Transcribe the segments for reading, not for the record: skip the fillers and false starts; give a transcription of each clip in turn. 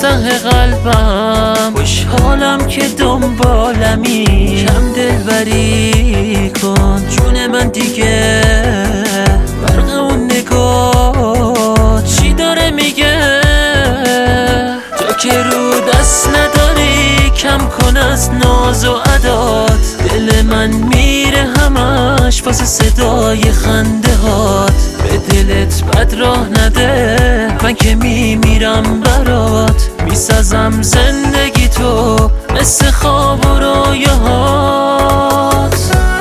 ته قلبم خوشحالم که دنبالمی، کم دلبری کن جون من دیگه. برق اون نگاه چی داره میگه؟ تو که رو دست نداری کم کن از ناز و عدات. دل من میره همش واسه صدای خنده هات. به دلت بد راه نده، من که میمیرم برات. میسازم زندگی تو مثل خواب و رویاهات.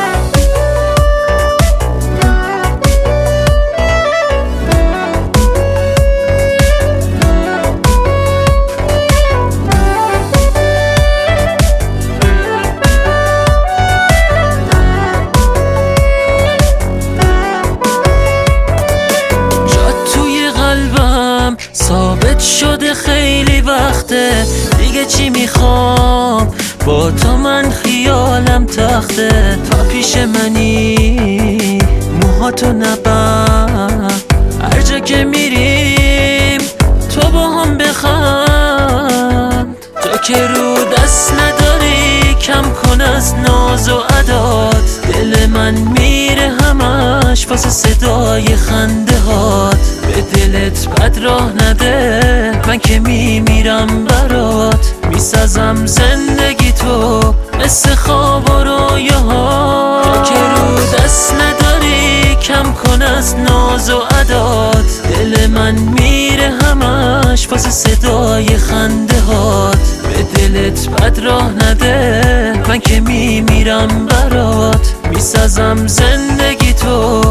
ثابت شده خیلی وقته، دیگه چی میخوام با تو؟ من خیالم تخته. تا پیش منی موهاتو نبند، هر جا که میریم تو با هم بخند. تو که رو دست نداری کم کن از ناز و عدات. دل من میره همش واسه صدای خنده هات. به دلت بد راه نده، من که میمیرم برات. میسازم زندگی تو مثل خواب و رویاهات. تو که رو دست نداری کم کن از ناز و عدات. دل من میره همش واسه صدای خنده هات. به دلت بد راه نده، من که میمیرم برات. میسازم زندگی تو